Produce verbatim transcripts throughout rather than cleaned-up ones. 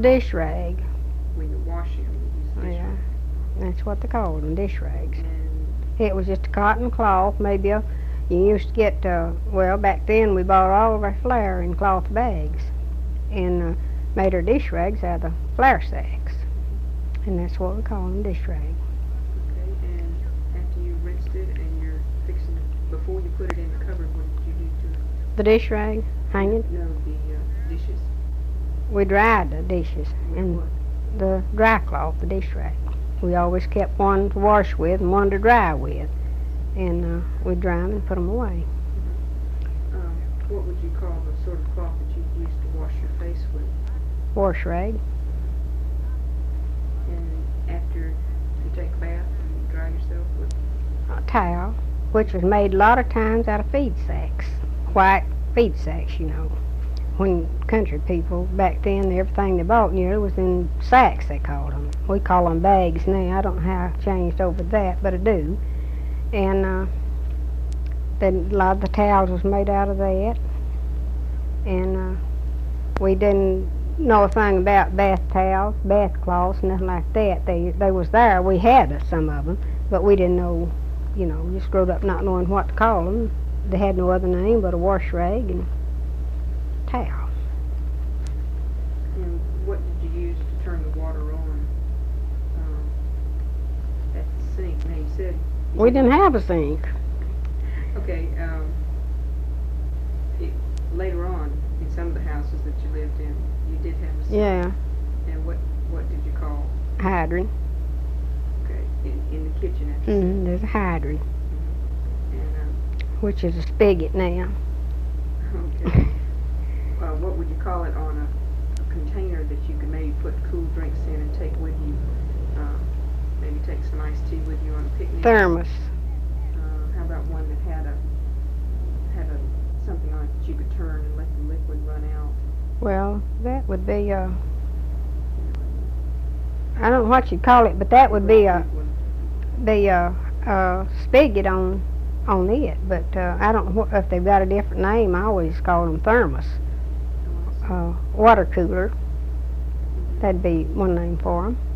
dish rag. When you're washing them, you use a dish Yeah, rag. that's what they called them, dish rags. And It was just a cotton cloth, maybe a, you used to get, uh, well, back then we bought all of our flour in cloth bags and uh, made our dish rags out of the flour sacks. And that's what we call them, dish rag. okay, and after you rinsed it and you're fixing it, before you put it in the cupboard, what did you do to it? The dish rag, hanging, No, the uh, dishes. we dried the dishes in What? the dry cloth, the dish rag. We always kept one to wash with and one to dry with. And uh, we'd dry them and put them away. Um, what would you call the sort of cloth that you used to wash your face with? Wash rag. And after you take a bath, you dry yourself with? A towel, which was made a lot of times out of feed sacks, white feed sacks, you know. When country people back then, everything they bought nearly was in sacks, they called them. We call them bags now. I don't know how I changed over that, but I do. And uh, then a lot of the towels was made out of that. And uh, we didn't know a thing about bath towels, bath cloths, nothing like that. They they was there. We had uh, some of them, but we didn't know, you know, just growed up not knowing what to call them. They had no other name but a wash rag and towel. And what did you use to turn the water on um, at the sink? Now you said you We didn't have a sink. Okay. Um, it, later on, in some of the houses that you lived in, you did have a sink. Yeah, And what what did you call? hydrant. Okay, in, in the kitchen at the Mm, sink. there's a hydrant, And um, which is a spigot now. okay. Uh, what would you call it on a, a container that you could maybe put cool drinks in and take with you? Uh, maybe take some iced tea with you on a picnic. Thermos. Uh, how about one that had a had a something on it that you could turn and let the liquid run out? Well, that would be a, I don't know what you'd call it, but that would be a, be a, a spigot on, on it. But uh, I don't know if they've got a different name. I always call them thermos. Uh, water cooler. That'd be one name for them.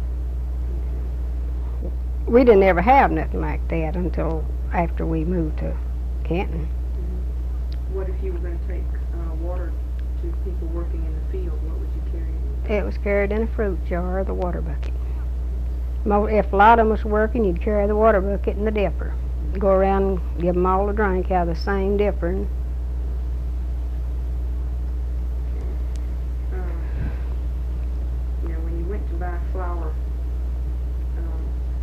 We didn't ever have nothing like that until after we moved to Canton. What if you were going to take uh, water to people working in the field? What would you carry? It was carried in a fruit jar or the water bucket. Mo- If a lot of them was working, you'd carry the water bucket and the dipper. Go around and give them all a drink out of the same dipper. And Um, you know, when you went to buy flour, um,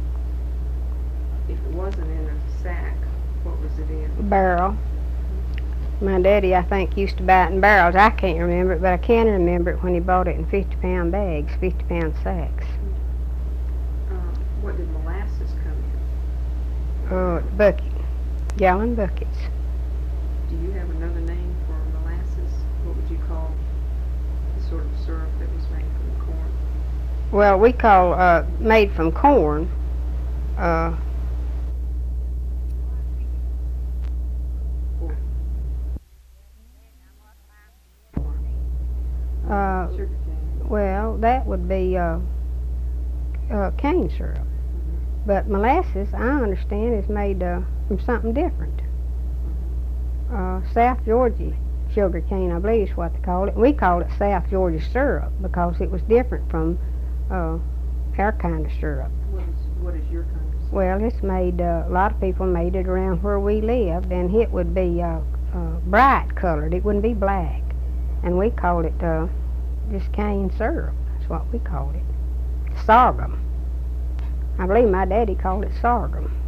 if it wasn't in a sack, what was it in? barrel. My daddy, I think, used to buy it in barrels. I can't remember it, but I can remember it when he bought it in fifty pound bags, fifty pound sacks. Um, what did molasses come in? Uh, bucket, gallon buckets. Do you have another name for molasses? What would you call the sort of syrup that was made from corn? Well, we call uh, made from corn. Uh, uh, Sugar cane. well, that would be uh, uh, cane syrup. But molasses, I understand, is made uh, from something different. Uh, South Georgia sugar cane, I believe is what they call it. We called it South Georgia syrup because it was different from uh, our kind of syrup. What is, what is your kind of syrup? Well, it's made, uh, a lot of people made it around where we lived, and it would be uh, uh, bright colored. It wouldn't be black. And we called it uh, just cane syrup. That's what we called it. Sorghum. I believe my daddy called it sorghum.